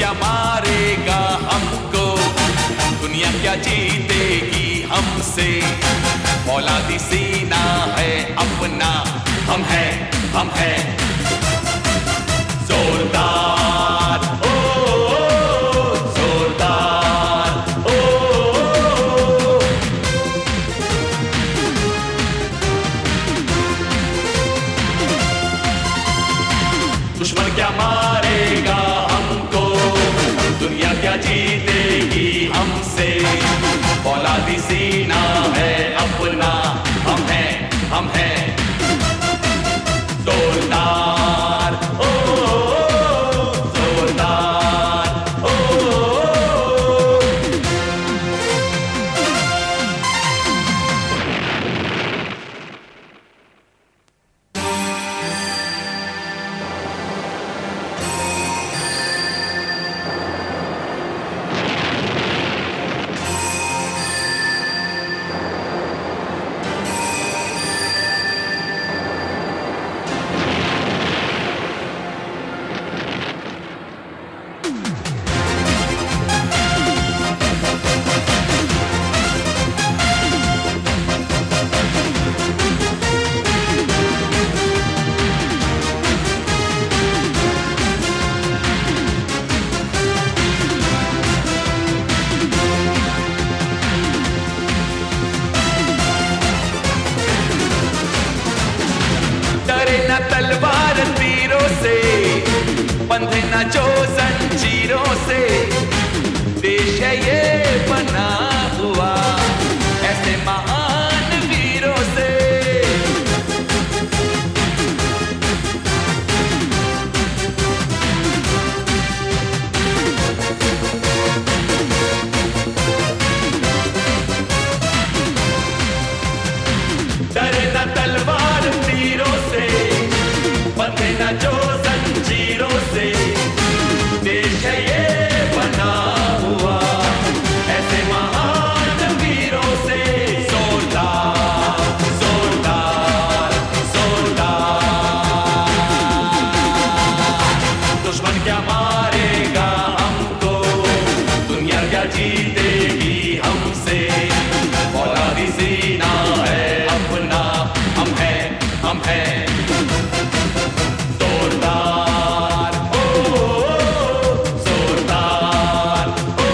क्या मारेगा हमको, दुनिया क्या जीतेगी हमसे। फौलादी सीना है अपना, हम हैं जोरदार, ओ जोरदार, ओ दुश्मन क्या मारेगा हमको, दुनिया क्या जीतेगी हमसे। फौलादी सीना है अपना, हम हैं जोरदार, ओ जोरदार, ओ तलवार तीरों से, बंधे न जो जंजीरों से। देश है ये बना हुआ ऐसे महान वीरों से। डरे न तलवार तीरों से, बंधे न जो जंजीरों से। देश है ये बना हुआ ऐसे महान वीरों से। जोरदार, जोरदार, जोरदार, दुश्मन क्या मारेगा हमको, दुनिया क्या जीतेगी हमसे। फौलादी सीना है अपना, हम हैं जोरदार, ओ जोरदार, ओ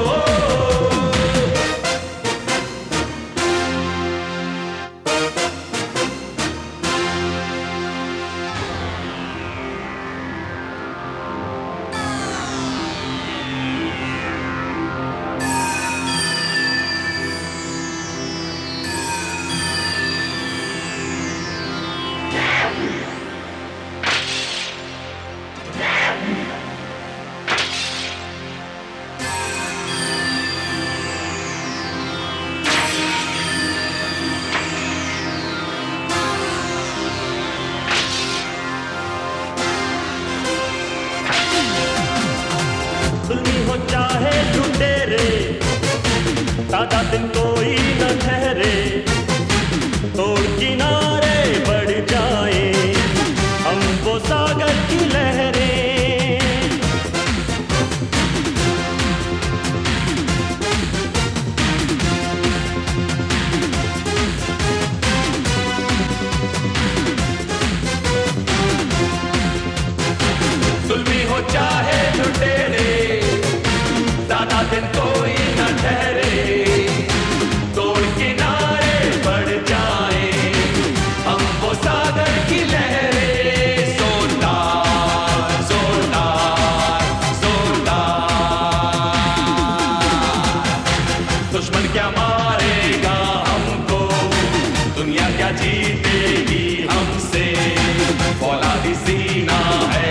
जुल्मी हो चाहे लुटेरे, सादा दिन कोई न ठहरे। तोड़ किनारे बढ़ जाए हम वो सागर की लहरें। जुल्मी हो चाहे लुटेरे, ज़्यादा दिन कोई न ठहरे। तोड़ किनारे बढ़ जाए हम वो सागर की लहरें। जोरदार, जोरदार, जोरदार, दुश्मन क्या मारेगा हमको, दुनिया क्या जीतेगी हमसे। फौलादी सीना है